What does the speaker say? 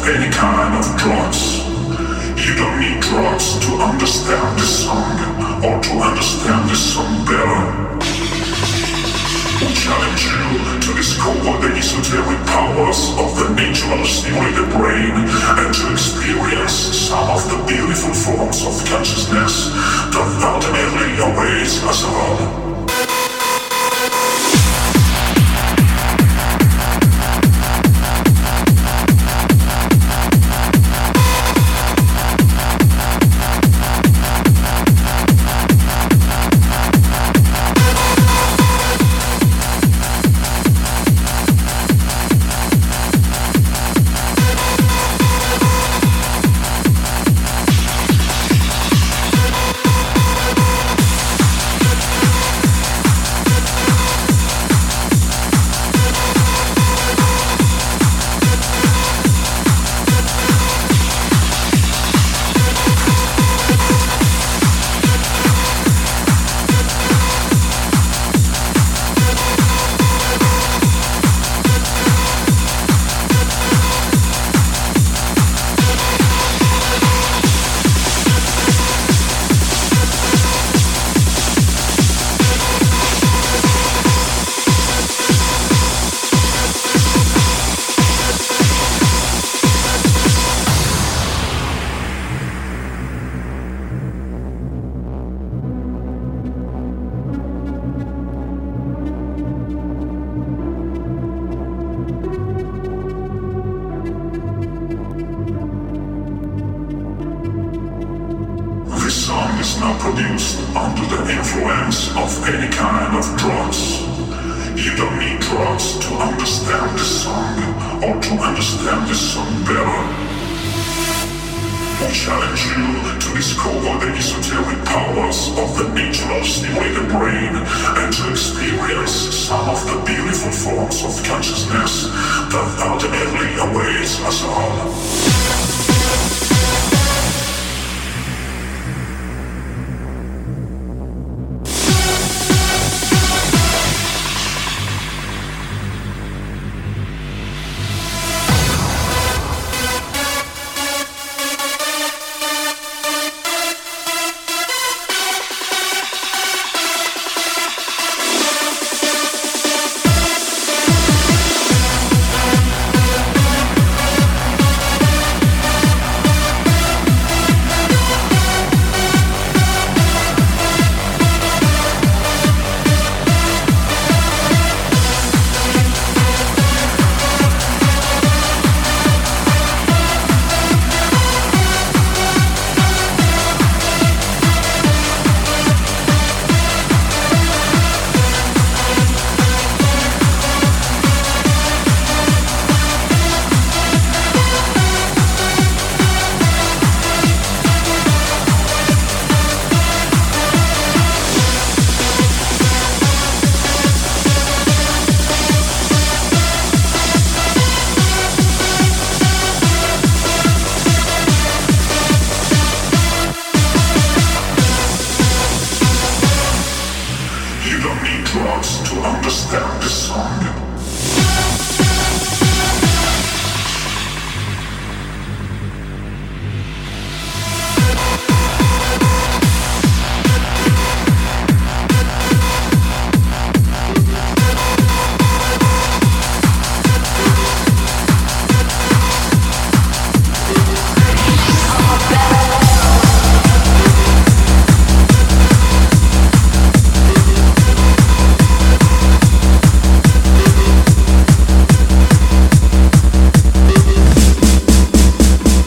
any kind of drugs. You don't need drugs to understand this song, or to understand this song better. We challenge you to discover the esoteric powers of the natural stimulated brain and to experience some of the beautiful forms of consciousness that ultimately awaits us all. Produced under the influence of any kind of drugs. You don't need drugs to understand this song, or to understand this song better. We challenge you to discover the esoteric powers of the natural stimulated brain and to experience some of the beautiful forms of consciousness that ultimately awaits us all. You don't need drugs to understand this song.